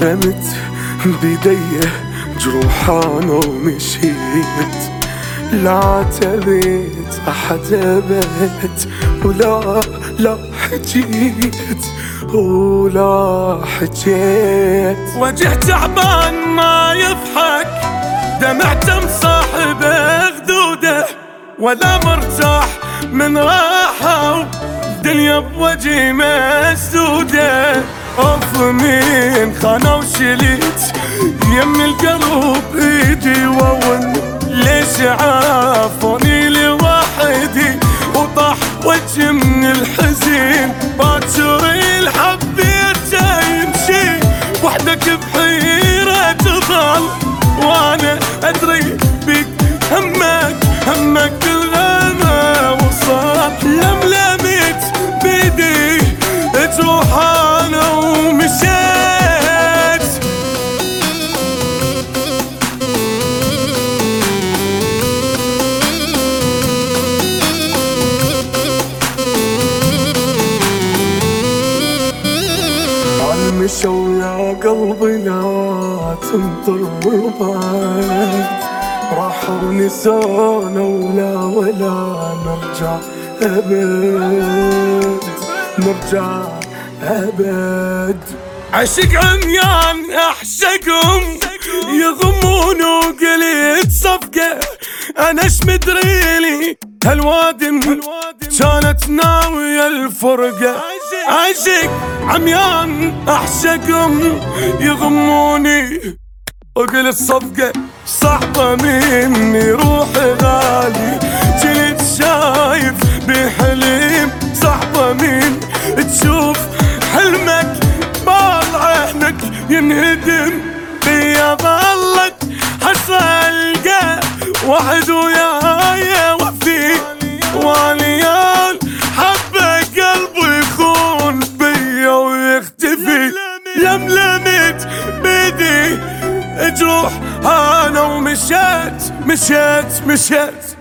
رمت بيدي جروح انا ومشيت، لا عتبيت احد ابد ولا حجيت ولا حجيت. وجه تعبان ما يضحك، دمعت مصاحب خدوده، ولا مرتاح من راحة الدنيا بوجهي مسدودة. اوف مين خانة وشليت يم القلب ايدي وون، ليش عافوني لوحدي وطاح وجهي من الحزين. باكر الحبيت يمشي وحدك بحيرة تظل، وانا ادري بيك همك الغنى وصل. لملمت بيدي تروح انا ومشيت. عالمشى ويا قلبي لا تنطر بعد، راحوا ونسونا ولا نرجع أبد. عشق عميان احشقهم يضمون وقليت صفقة، انا اش مدريلي هالوادم كانت ناوية الفرقة. عشق عميان احشقهم يضموني وقلت صفقة، صعبة مني روحي غالي جلد شايف بحليم. صعبة من تشوف حلمك بال عينك ينهدم بيا، ظلك حسلقة واحد وياي وفي واليال حبه قلبي يخون بيا ويختفي. لملمت بيدي جروح انا ومشيت.